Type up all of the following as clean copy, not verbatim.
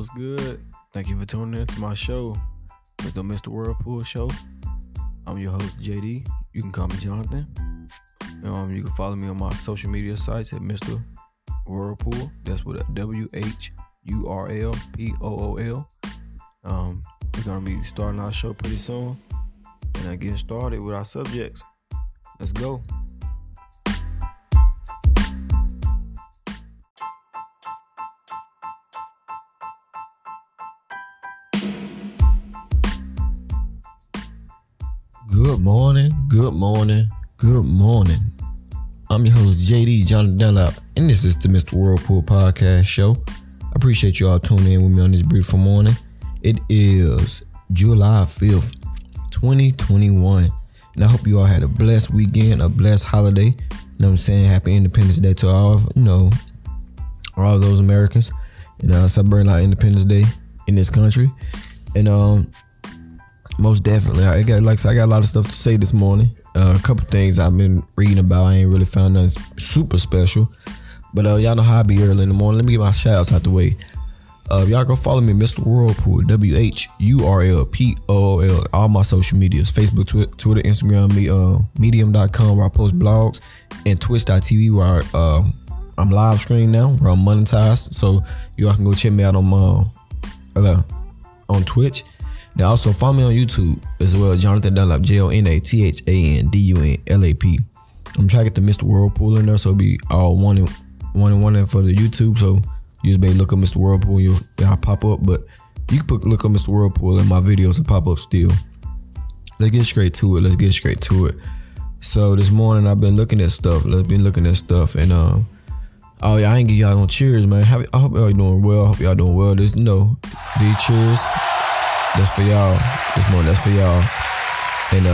What's good? Thank you for tuning in to my show, with the Mr. Whirlpool Show. I'm your host, JD. You can call me Jonathan. You can follow me on my social media sites at Mr. Whirlpool. That's with a WHURLPOOL. We're going to be starting our show pretty soon. And getting started with our subjects. Let's go. Good morning. I'm your host, JD Jonathan Dunlap, and this is the Mr. Whirlpool Podcast Show. I appreciate you all tuning in with me on this beautiful morning. It is July 5th, 2021, and I hope you all had a blessed weekend, a blessed holiday. You know what I'm saying? Happy Independence Day to all of those Americans, and celebrating our Independence Day in this country. And most definitely, I got a lot of stuff to say this morning. A couple things I've been reading about. I ain't really found nothing super special, but y'all know how I be early in the morning. Let me get my shout outs out the way. Y'all go follow me, Mr. Whirlpool, WHURLPOOL, all my social medias, Facebook, Twitter, Instagram, Medium.com, where I post blogs, and Twitch.tv, where I'm live streaming now, where I'm monetized. So y'all can go check me out on Twitch. Now also follow me on YouTube as well, Jonathan Dunlap, JONATHANDUNLAP. I'm trying to get the Mr. Whirlpool in there, so it'll be all one and one for the YouTube. So you just may look up Mr. Whirlpool, I'll pop up, but you can look up Mr. Whirlpool and my videos will pop up still. Let's get straight to it. So this morning I've been looking at stuff. And I ain't give y'all no cheers, man. I hope y'all doing well. There's these cheers. That's for y'all. This morning, that's for y'all. And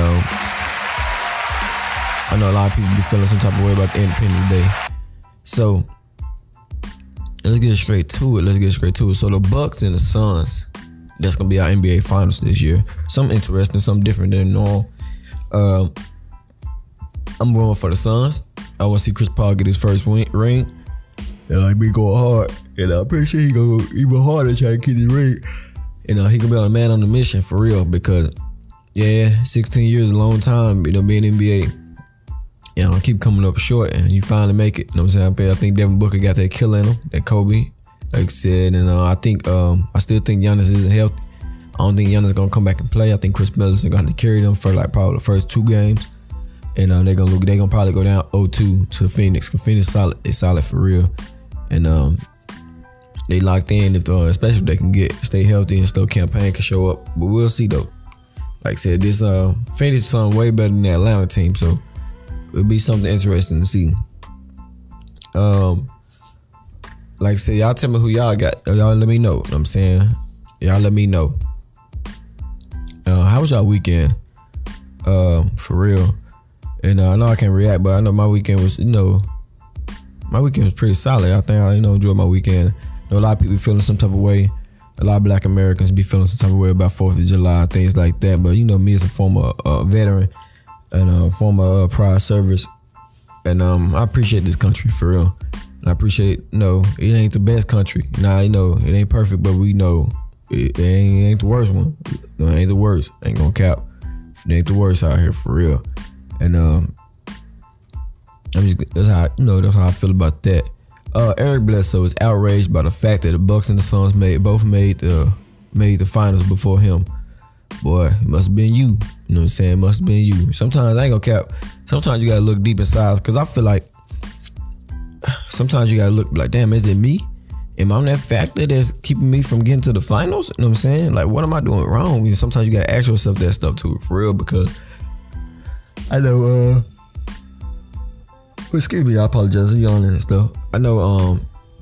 I know a lot of people be feeling some type of way about the Independence Day. So let's get straight to it. So the Bucks and the Suns, that's gonna be our NBA Finals this year. Something interesting, something different than normal. I'm going for the Suns. I want to see Chris Paul get his first ring. And me going hard. And I'm pretty sure he go even harder trying to get his ring. And he gonna be a man on the mission for real, because 16 years is a long time, being NBA. I keep coming up short, and you finally make it. You know what I'm saying? I think Devin Booker got that killer in him, that Kobe, like I said. And I still think Giannis isn't healthy. I don't think Giannis gonna come back and play. I think Chris Middleton gonna have to carry them for probably the first 2 games. And they gonna probably go down 0-2 to Phoenix. Cause Phoenix solid, they solid for real. And they locked in, especially if they can stay healthy and still campaign can show up. But we'll see though. Like I said, this Phoenix is something way better than the Atlanta team, so it'll be something interesting to see. Like I said, y'all tell me who y'all got. Y'all let me know. You know what I'm saying? Y'all let me know. How was y'all weekend? For real. And I know I can't react, but I know my weekend was, pretty solid. I think I enjoyed my weekend. A lot of people feeling some type of way. A lot of Black Americans be feeling some type of way about 4th of July, things like that. But me as a former veteran and former prior service, and I appreciate this country for real. And I appreciate, it ain't the best country. It ain't perfect, but we know it ain't the worst one. No, it ain't the worst. I ain't gonna cap. It ain't the worst out here for real. And that's how I feel about that. Eric Bledsoe is outraged by the fact that the Bucks and the Suns both made the finals before him. Boy, it must have been you. You know what I'm saying? It must have been you. Sometimes I ain't gonna cap. Sometimes you gotta look deep inside, because I feel like sometimes you gotta look like, damn, is it me? Am I that factor that's keeping me from getting to the finals? You know what I'm saying? Like, what am I doing wrong? And sometimes you gotta ask yourself that stuff too, for real, because I know excuse me, I apologize for yawning and stuff. I know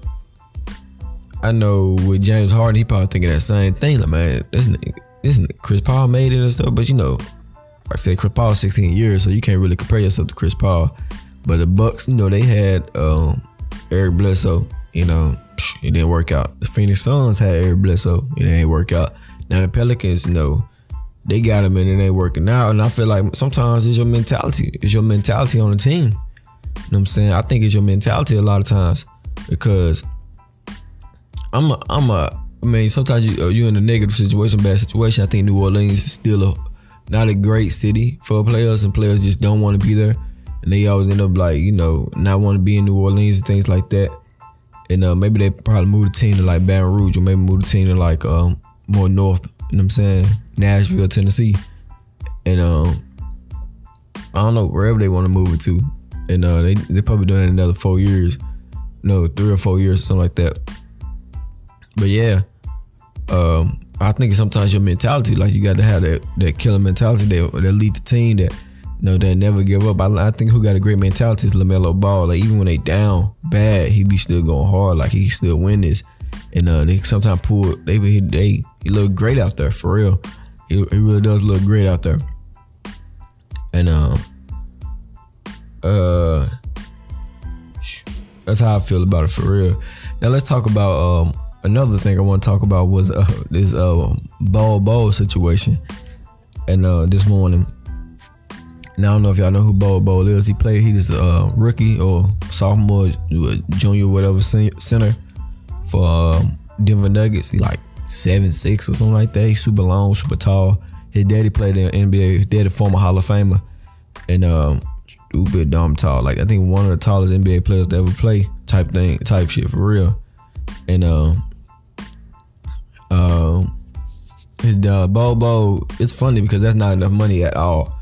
with James Harden, he probably thinking that same thing. Like, man, this nigga Chris Paul made it and stuff. But like I said, Chris Paul 16 years, so you can't really compare yourself to Chris Paul. But the Bucks, they had Eric Bledsoe. It didn't work out. The Phoenix Suns had Eric Bledsoe. It didn't work out. Now the Pelicans, they got him and it ain't working out. And I feel like sometimes it's your mentality. It's your mentality on the team. You know what I'm saying? I think it's your mentality a lot of times, because I'm a I mean, sometimes you in a negative situation, bad situation. I think New Orleans is still not a great city for players, and players just don't want to be there, and they always end up like, you know, not want to be in New Orleans and things like that. And maybe they probably move the team to like Baton Rouge, or maybe move the team to like more north. You know what I'm saying? Nashville, Tennessee, and I don't know, wherever they want to move it to. And they probably doing it in another 4 years, 3 or 4 years, or something like that. But yeah, I think sometimes your mentality, like you got to have that killer mentality that lead the team, that that never give up. I think who got a great mentality is LaMelo Ball. Like even when they down bad, he be still going hard. Like he still win this, and they sometimes pull. He look great out there for real. He really does look great out there, and that's how I feel about it for real. Now let's talk about another thing I want to talk about was this Bol situation. And this morning, now I don't know if y'all know who Bol is. He's a rookie or sophomore, junior, whatever, center for Denver Nuggets. He like 7'6" or something like that. He's super long, super tall. His daddy played in the NBA. His daddy former Hall of Famer, and stupid dumb tall. Like I think one of the tallest NBA players to ever play, type shit for real. And his Bol, it's funny because that's not enough money at all.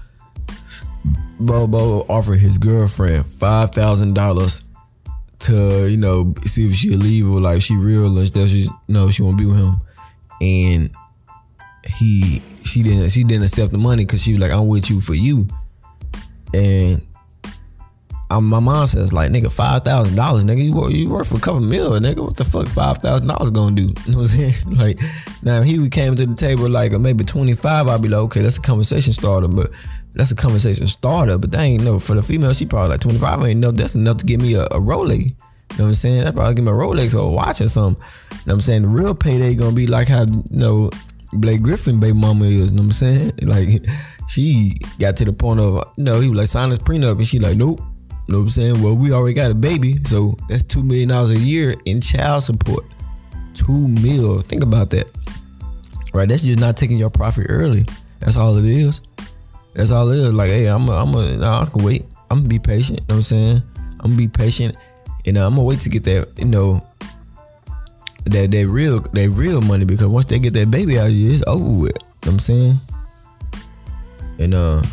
Bol offered his girlfriend $5,000 to see if she'll leave, or like she real and stuff. She won't be with him, and she didn't accept the money because she was like, I'm with you for you. And my mom says like, nigga, $5,000, nigga, you work for a couple mil, nigga. What the fuck $5,000 gonna do? You know what I'm saying? Like, now if he came to the table like maybe 25, I'd be like, okay, that's a conversation starter. But that's a conversation starter. But that ain't no, for the female, she probably like 25. Ain't no, that's enough to give me a Rolex. You know what I'm saying? That probably give me a Rolex or a watch or something. You know what I'm saying? The real payday gonna be like how Blake Griffin baby mama is. You know what I'm saying? Like she got to the point of he was like, sign this prenup, and she like, nope. You know what I'm saying? Well, we already got a baby, so that's $2 million a year in child support. $2 million. Think about that. Right? That's just not taking your profit early. That's all it is. That's all it is. Like, hey, I can wait. I'm gonna be patient. You know what I'm saying? I'm gonna be patient, and I'm gonna wait to get that, that real money, because once they get that baby out of you, it's over with. You know what I'm saying? And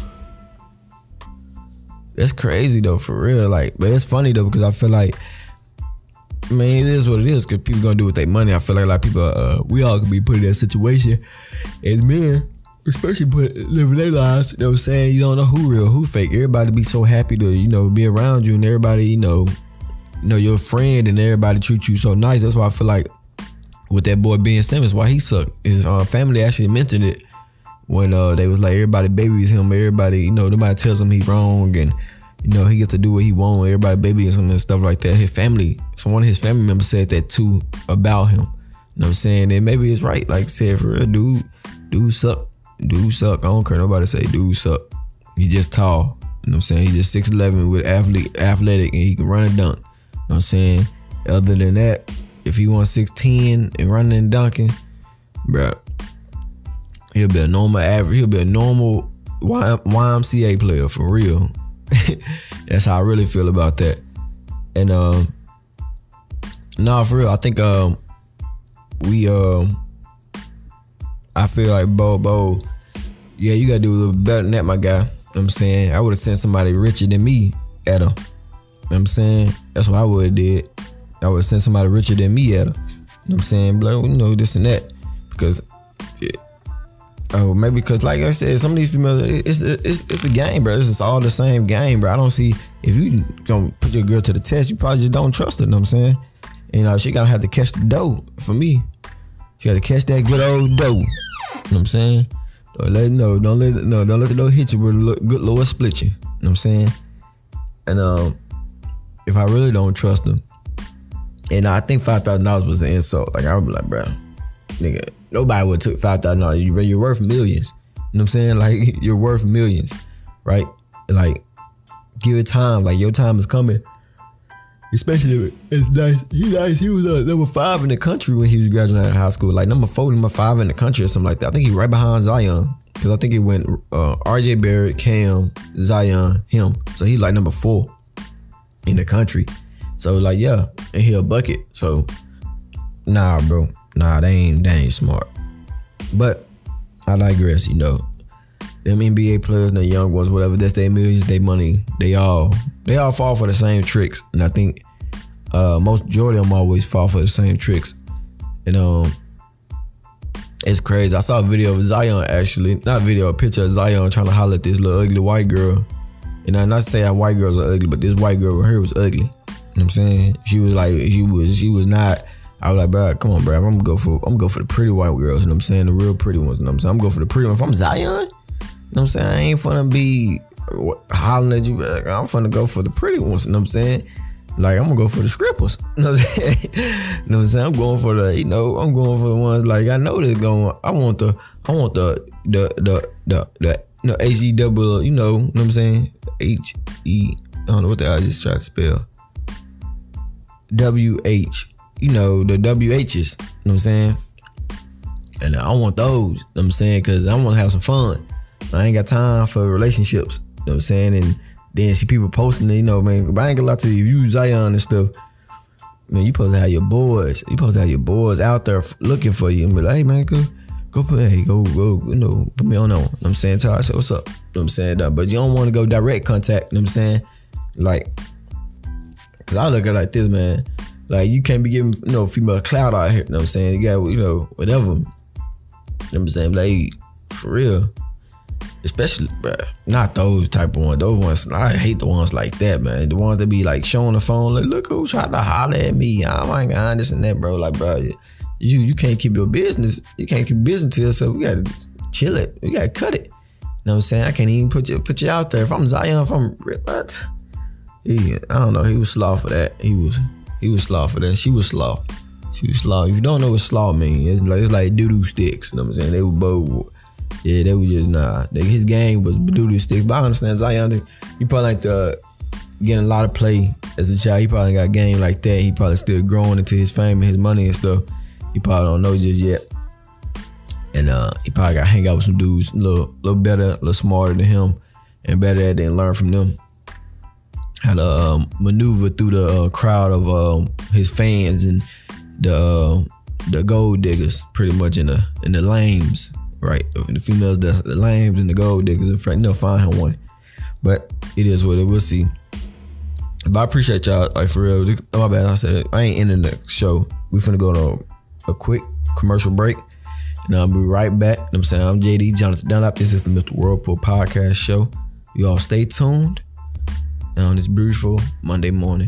that's crazy though, for real. Like, but it's funny though, because I feel like, man, it is what it is, because people gonna do with their money. I feel like a lot of people, we all could be put in that situation as men, especially living their lives. You know what I'm saying? You don't know who real, who fake. Everybody be so happy to, be around you, and everybody, your friend, and everybody treat you so nice. That's why I feel like with that boy Ben Simmons, why he sucked. His family actually mentioned it when they was like, everybody babies him, everybody, nobody tells him he wrong, and he get to do what he want, everybody babies him and stuff like that. His family, so one of his family members said that too about him. You know what I'm saying? And maybe it's right. Like I said, for real, dude suck. Dude suck. I don't care nobody say dude suck. He just tall. You know what I'm saying? He just 6'11" with athletic, and he can run and dunk. You know what I'm saying? Other than that, if he wants 6'10" and running and dunking, bruh, he'll be a normal average. He'll be a normal YMCA player for real. That's how I really feel about that. And for real, I think I feel like Bo, yeah, you gotta do a little better than that, my guy. You know what I'm saying? I would have sent somebody richer than me at her. You know what I'm saying? That's what I would have did. I would have sent somebody richer than me at her. You know what I'm saying? Like, this and that. Because maybe because, like I said, some of these females, it's the game, bro. It's just all the same game, bro. I don't see, if you gonna put your girl to the test, you probably just don't trust her. You know what I'm saying? And she gotta have to catch the dough. For me, she gotta catch that good old dough. You know what I'm saying? Don't let the dough hit you with a good Lord split you. You know what I'm saying? And if I really don't trust them, and I think $5,000 was an insult. Like, I would be like, bro, nigga, nobody would took $5,000. You're worth millions. You know what I'm saying? Like, you're worth millions, right? Like, give it time. Like, your time is coming. Especially, it's nice. He was number 5 in the country when he was graduating high school. Like number 4, number 5 in the country or something like that. I think he's right behind Zion. Because I think it went RJ Barrett, Cam, Zion, him. So he like number 4 in the country. So like, yeah, and he a bucket. So nah, bro. Nah, they ain't smart. But I digress, you know. Them NBA players and the young ones, whatever, that's their millions, their money. They all fall for the same tricks. And I think majority of them always fall for the same tricks. And it's crazy. I saw a video of Zion actually. Not a video, a picture of Zion trying to holler at this little ugly white girl. And I'm not saying white girls are ugly, but this white girl right here was ugly. You know what I'm saying? She was like, she was not. I was like, bro, come on, bro. I'm gonna go for the pretty white girls. You know what I'm saying? The real pretty ones. You know what I'm saying? I'm going for the pretty ones. If I'm Zion, you know what I'm saying? I ain't finna be hollering at you. Like, I'm finna go for the pretty ones. You know what I'm saying? Like, I'm gonna go for the scrippers. You know what I'm saying? You know what I'm saying? I'm going for the, you know, I'm going for the ones like I know they're going. I want the HE double. You know what I'm saying? HE. I don't know what the hell I just tried to spell. WH. You know, the WHs, you know what I'm saying? And I want those, you know what I'm saying? Because I want to have some fun. I ain't got time for relationships, you know what I'm saying? And then see people posting it, you know, man, but I ain't gonna lie to you, if you Zion and stuff, man, you supposed to have your boys. You supposed to have your boys out there looking for you and be like, hey, man, go you know, put me on. You know what I'm saying? Tell her, I said, what's up? You know what I'm saying? But you don't want to go direct contact, you know what I'm saying? Like, because I look at it like this, man. Like, you can't be giving, you know, female clout out here, you know what I'm saying? You got, you know, whatever. You know what I'm saying? Like, for real. Especially, bruh, not those type of ones. Those ones, I hate the ones like that, man. The ones that be, like, showing the phone, like, look who tried to holler at me. Oh, my God, this and that, bro. Like, bro, you can't keep your business. You can't keep business to yourself. We got to chill it. We got to cut it. You know what I'm saying? I can't even put you out there. If I'm Zion, if I'm, what? I don't know. He was slaw for that. He was slaw for that. She was slaw. She was slaw. If you don't know what slaw means, it's like doo-doo sticks. You know what I'm saying? They were both. Yeah, they were just, nah. His game was doo-doo sticks. But I understand Zion, he probably like getting a lot of play as a child. He probably got a game like that. He probably still growing into his fame and his money and stuff. He probably don't know just yet. And he probably got to hang out with some dudes a little better, a little smarter than him, and better at it and learn from them. How to maneuver through the crowd of his fans and the gold diggers, pretty much in the lames, right? The females, the lames and the gold diggers. In fact, they'll find him one. But it is what it. We'll see. But I appreciate y'all, like, for real. My bad. I said I ain't ending the show. We finna go to a quick commercial break, and I'll be right back. You know what I'm saying? I'm JD Jonathan Dunlap. This is the Mr. Whirlpool Podcast Show. You all stay tuned on this beautiful Monday morning.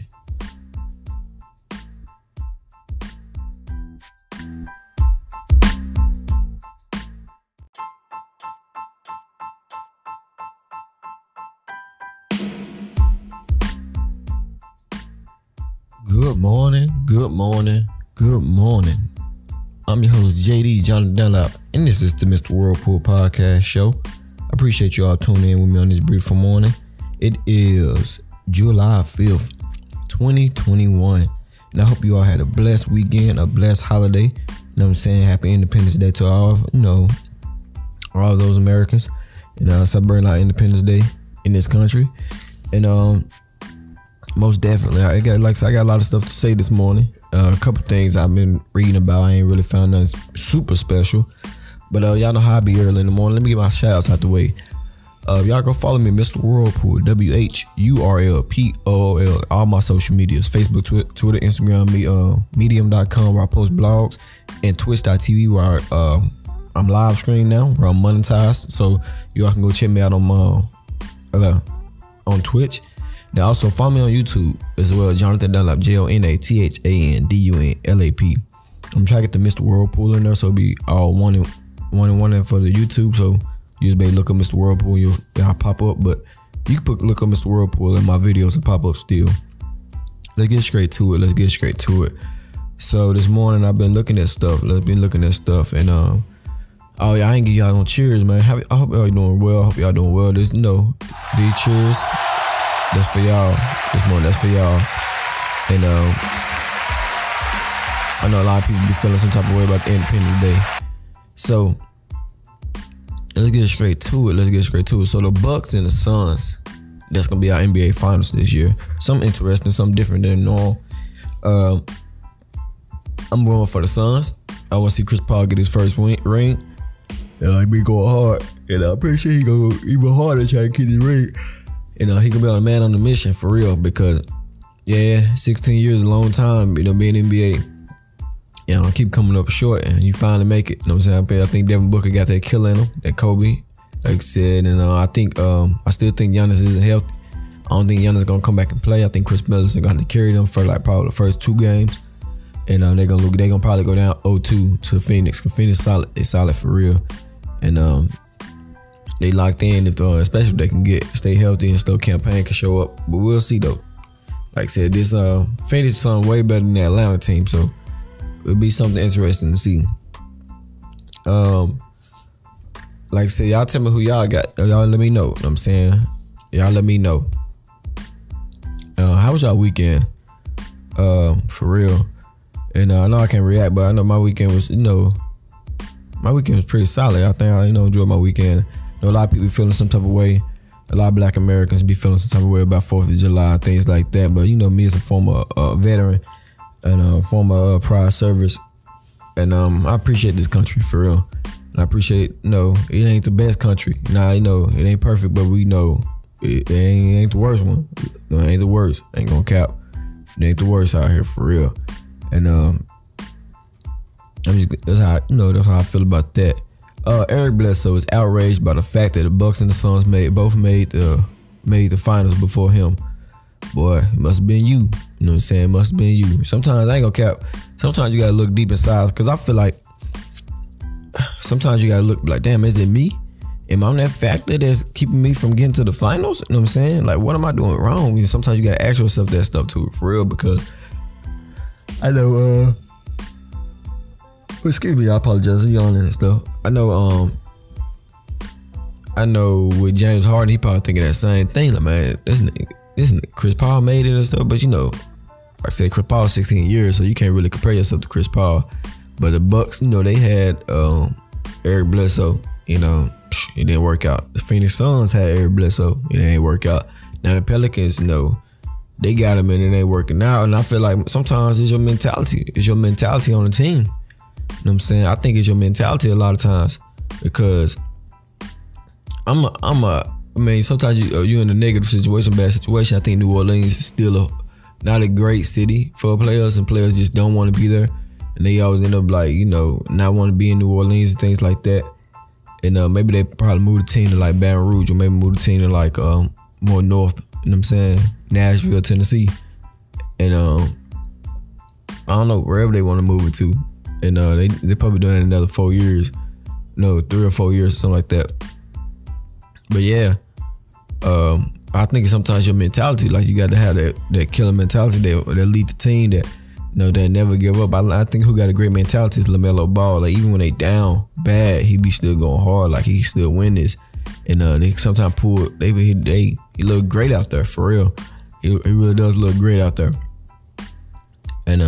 Good morning, good morning, good morning. I'm your host, JD Jonathan Dunlap, and this is the Mr. Whirlpool Podcast Show. I appreciate you all tuning in with me on this beautiful morning. It is July 5th, 2021. And I hope you all had a blessed weekend, a blessed holiday. You know what I'm saying? Happy Independence Day to all, all those Americans. And celebrating our Independence Day in this country. And most definitely, I got a lot of stuff to say this morning. A couple things I've been reading about. I ain't really found nothing super special. But y'all know how I be early in the morning. Let me get my shout outs out the way. Y'all go follow me, Mr. Whirlpool, WHURLPOOL, all my social medias, Facebook, Twitter, Instagram, medium.com, where I post blogs, and twitch.tv, where I'm live streaming now, where I'm monetized. So y'all can go check me out on Twitch. Now also follow me on YouTube as well, Jonathan Dunlap, JONATHANDUNLAP. I'm trying to get the Mr. Whirlpool in there, so it'll be all one and one for the YouTube. So you just may look up Mr. Whirlpool, I'll pop up, but you can look up Mr. Whirlpool and my videos will pop up still. Let's get straight to it. So this morning I've been looking at stuff. And I ain't give y'all no cheers, man. I hope y'all doing well. There's big cheers. That's for y'all this morning. That's for y'all. And I know a lot of people be feeling some type of way about the Independence Day. So let's get straight to it. So the Bucks and the Suns, that's gonna be our NBA Finals this year. Something interesting, something different than normal. I'm going for the Suns. I want to see Chris Paul get his first ring. And like me going hard. And I'm pretty sure he go even harder trying to get his ring. And he gonna be a man on the mission for real, because 16 years is a long time, being NBA. I keep coming up short, and you finally make it. You know what I'm saying? I think Devin Booker got that kill in him, that Kobe, like I said. And I still think Giannis isn't healthy. I don't think Giannis gonna come back and play. I think Chris Middleton gonna have to carry them for like probably the first 2 games. And they're gonna probably go down 0-2 to Phoenix. Cause Phoenix solid, they solid for real. And they locked in, especially if they can stay healthy and still campaign can show up. But we'll see though. Like I said, this Phoenix is something way better than the Atlanta team, so it'll be something interesting to see. Like I said, y'all tell me who y'all got. Y'all let me know. You know what I'm saying? Y'all let me know. How was y'all weekend? For real. And I know I can't react, but I know my weekend was, pretty solid. I think I, enjoyed my weekend. I know a lot of people feeling some type of way. A lot of Black Americans be feeling some type of way about 4th of July, things like that. But me as a former veteran and former prior service, and I appreciate this country for real. And I appreciate, it ain't the best country. Nah, it ain't perfect, but we know it ain't the worst one. No, it ain't the worst. Ain't gonna cap. It ain't the worst out here for real. And that's how I feel about that. Eric Bledsoe is outraged by the fact that the Bucks and the Suns both made the finals before him. Boy, it must have been you. You know what I'm saying? It must have been you. Sometimes I ain't gonna cap. Sometimes you gotta look deep inside, because I feel like sometimes you gotta look like, damn, is it me? Am I that factor that's keeping me from getting to the finals? You know what I'm saying? Like, what am I doing wrong? Sometimes you gotta ask yourself that stuff too, for real, because I know, excuse me, I apologize for yawning and stuff. I know with James Harden, he probably thinking that same thing. Like, man, this nigga, Chris Paul made it and stuff. But like I said, Chris Paul 16 years, so you can't really compare yourself to Chris Paul. But the Bucks, they had Eric Bledsoe. It didn't work out. The Phoenix Suns had Eric Bledsoe. It didn't work out. Now the Pelicans, they got him and it ain't working out. And I feel like sometimes it's your mentality. It's your mentality on the team. You know what I'm saying? I think it's your mentality a lot of times, because sometimes you in a negative situation, bad situation. I think New Orleans is still not a great city for players, and players just don't want to be there. And they always end up not want to be in New Orleans and things like that. And maybe they probably move the team to like Baton Rouge, or maybe move the team to like more north, you know what I'm saying, Nashville, Tennessee. And I don't know, wherever they want to move it to. And they probably doing it in another 4 years. 3 or 4 years, something like that. But yeah, I think sometimes your mentality, like, you got to have that killer mentality that lead the team, that they never give up. I think who got a great mentality is LaMelo Ball. Like, even when they down bad, he be still going hard. Like, he still win this. And they sometimes pull. He look great out there, for real. He really does look great out there. And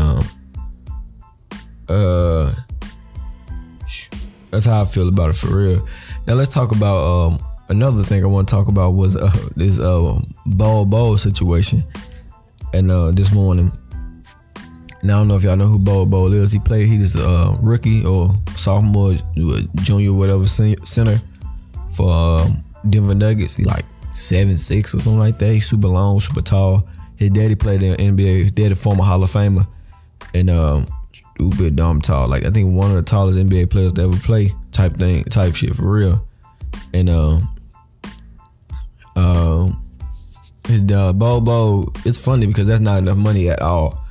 that's how I feel about it, for real. Now let's talk about another thing I want to talk about was this Bol situation. And this morning, now I don't know if y'all know who Bol is. He's a rookie or sophomore, junior, whatever, center for Denver Nuggets. He like 7'6" or something like that. He's super long, super tall. His daddy played in the NBA. His daddy, former Hall of Famer, and stupid dumb tall. Like, I think one of the tallest NBA players to ever play, type shit, for real. And his Bol, it's funny because that's not enough money at all.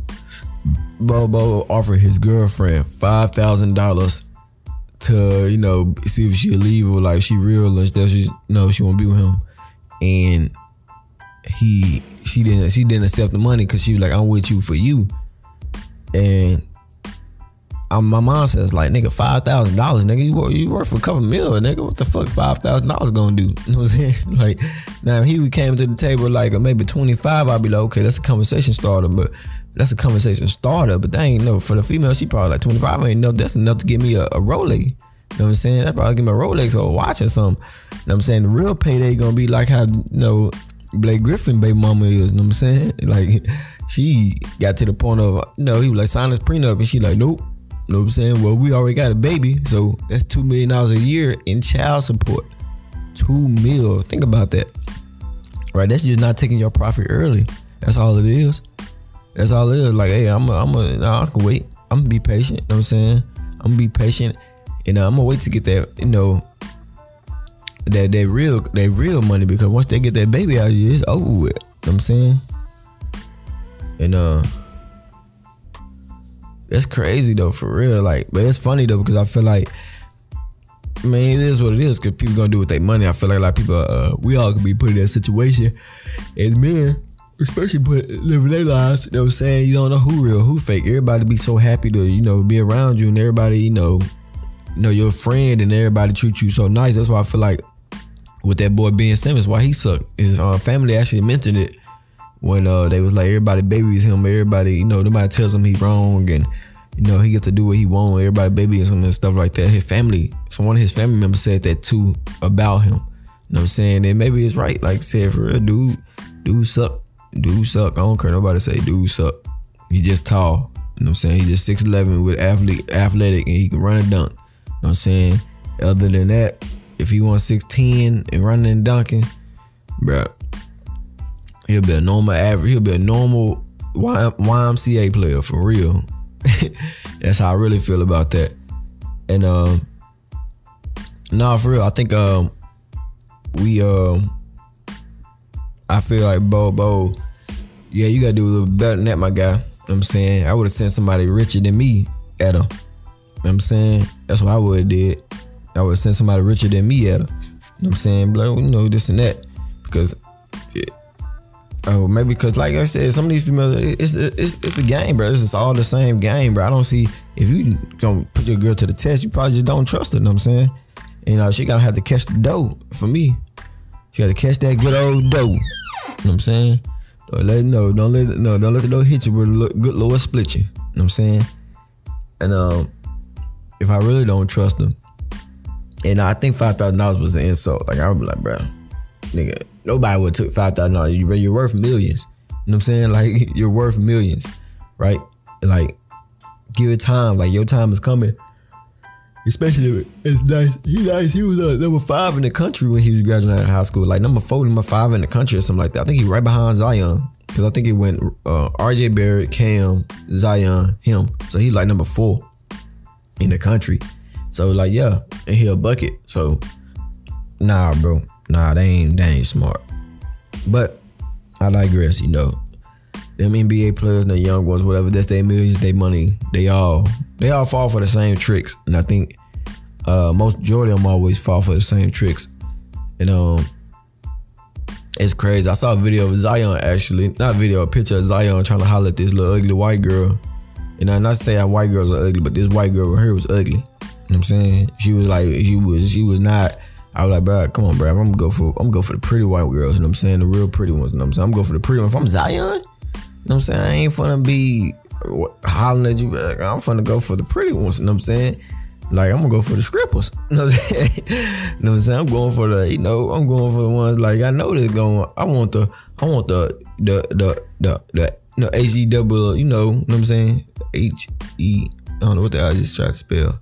Bol offered his girlfriend $5,000 to, see if she'll leave, or like she real and stuff. She won't be with him. And she didn't accept the money, because she was like, I'm with you for you. And my mom says like, nigga, $5,000, nigga, you worth a couple mil, nigga. What the fuck $5,000 gonna do? You know what I'm saying? Like, now if he came to the table like maybe 25, I'd be like, okay, that's a conversation starter, but that's a conversation starter. But that ain't no, for the female, she probably like 25 ain't no, that's enough to give me a Rolex. You know what I'm saying? That probably give me a Rolex or a watch or something. You know what I'm saying? The real payday gonna be like how, you know, Blake Griffin baby mama is. You know what I'm saying? Like, she got to the point of, you know, he was like, sign this prenup, and she like, nope. You know what I'm saying? Well, we already got a baby, so that's $2 million a year in child support. $2 million. Think about that. Right? That's just not taking your profit early. That's all it is. That's all it is. Like, hey, I can wait. I'm gonna be patient. You know what I'm saying? I'm gonna be patient, and I'm gonna wait to get that, you know, that real money, because once they get that baby out of you, it's over with. You know what I'm saying? And that's crazy though, for real. Like, but it's funny though, because I feel like, man, it is what it is, because people gonna do with their money. I feel like a lot of people, we all can be put in that situation as men, especially living their lives. You know what I'm saying? You don't know who real, who fake. Everybody be so happy to, you know, be around you, and everybody, you know, your friend, and everybody treat you so nice. That's why I feel like with that boy Ben Simmons, why he sucked. His family actually mentioned it when they was like, everybody babies him, everybody, you know, nobody tells him he wrong, and, you know, he get to do what he want, everybody babies him and stuff like that. His family, so one of his family members said that too about him. You know what I'm saying? And maybe it's right. Like I said, for real, dude suck. Dude suck. I don't care nobody say dude suck. He just tall. You know what I'm saying? He just 6'11" with athletic, and he can run and dunk. You know what I'm saying? Other than that, if he wants 6'10" and running and dunking, bruh, he'll be a normal average. He'll be a normal YMCA player, for real. That's how I really feel about that. And nah, for real, I think I feel like Bo, yeah, you gotta do a little better than that, my guy. You know what I'm saying? I would have sent somebody richer than me at her. You know what I'm saying? That's what I would have did. I would have sent somebody richer than me at her. You know what I'm saying? But, you know, this and that. Because, maybe because, like I said, some of these females, it's the game, bro. It's all the same game, bro. I don't see, if you gonna put your girl to the test, you probably just don't trust her. You know what I'm saying? You know, she gotta have to catch the dough for me. She gotta catch that good old dough. You know what I'm saying? Don't let the dough hit you with a good lower split you. You know what I'm saying? And if I really don't trust them, and I think $5,000 was an insult. Like, I would be like, bro, nigga, nobody would took $5,000. You're worth millions. You know what I'm saying? Like, you're worth millions, right? Like, give it time. Like, your time is coming. Especially if it's nice. He was number 5 in the country when he was graduating out of high school. Like number 4, number 5 in the country or something like that. I think he right behind Zion. Because I think it went RJ Barrett, Cam, Zion, him. So he like number 4 in the country. So like, yeah, and he a bucket. So nah, bro. Nah, they ain't smart. But I digress, you know. Them NBA players and the young ones, whatever, that's their millions, their money, they all fall for the same tricks. And I think most majority of them always fall for the same tricks. And it's crazy. I saw a video of Zion, actually, a picture of Zion trying to holler at this little ugly white girl. And I'm not saying white girls are ugly, but this white girl right here was ugly. You know what I'm saying? She was like, she was not. I was like, bro, come on, bro. I'm gonna go for the pretty white girls. You know what I'm saying? The real pretty ones. You know what I'm saying? I'm going for the pretty ones. If I'm Zion, you know what I'm saying? I ain't finna be hollering at you. Like, I'm finna go for the pretty ones. You know what I'm saying? Like, I'm gonna go for the scribbles. You know what I'm saying? You know what I'm saying? I'm going for the, I'm going for the ones like I know they're going. I want the H-E double. You know what I'm saying? H-E. I don't know what the hell I just tried to spell.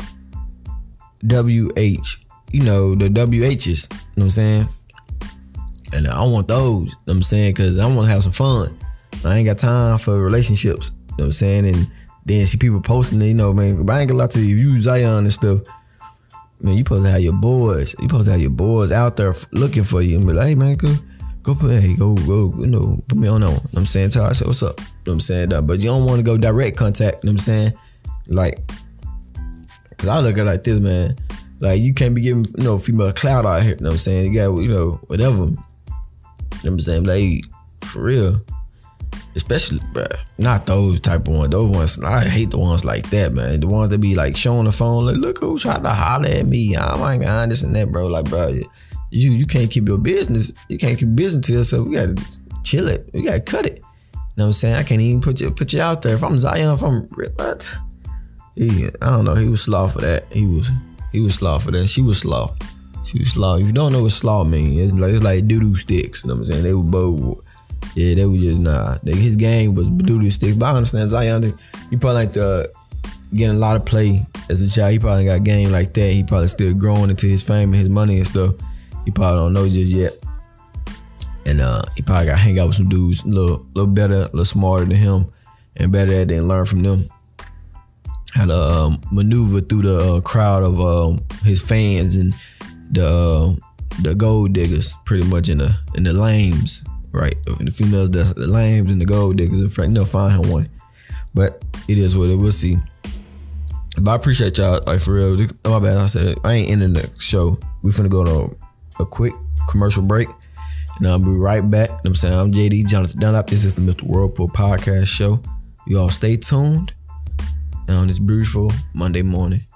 W-H. You know, the WHs. You know what I'm saying? And I want those. You know what I'm saying? Because I want to have some fun. I ain't got time for relationships. You know what I'm saying? And then see people posting it, you know, man. But I ain't gonna lie to you. If you Zion and stuff, man, you supposed to have your boys. You supposed to have your boys out there looking for you and be like, hey, man, go put, hey, go, you know, put me on. You know what I'm saying? Tell her, I said, what's up? You know what I'm saying? But you don't want to go direct contact. You know what I'm saying? Like, because I look at it like this, man. Like, you can't be giving, you know, female clout out here. You know what I'm saying? You got, you know, whatever. You know what I'm saying? Like, for real. especially, bruh, not those type of ones. Those ones, I hate the ones like that, man. The ones that be like showing the phone, like, look who tried to holler at me. Oh my God, this and that, bro. Like, bro, you can't keep your business. You can't keep business to yourself. We gotta chill it. We gotta cut it. You know what I'm saying? I can't even put you out there. If I'm Zion, what? I don't know. He was slaw for that. He was slaw for that. She was slaw. If you don't know what slaw means, it's like doo-doo sticks. You know what I'm saying? They were both. Yeah, they were just his game was doo-doo sticks. But I understand Zion. He probably like getting a lot of play as a child. He probably got game like that. He probably still growing into his fame and his money and stuff. He probably don't know just yet. And he probably got to hang out with some dudes a little better, a little smarter than him, and better at it and learn from them. How to maneuver through the crowd of his fans and the gold diggers, pretty much in the lames, right? The females, the lames and the gold diggers. In fact, find him one. But it is what it. We'll see. But I appreciate y'all, like, for real. My bad. I said I ain't ending the show. We finna go to a quick commercial break, and I'll be right back. You know what I'm saying? I'm JD Jonathan Dunlap. This is the Mr. Whirlpool Podcast Show. You all stay tuned on this beautiful Monday morning.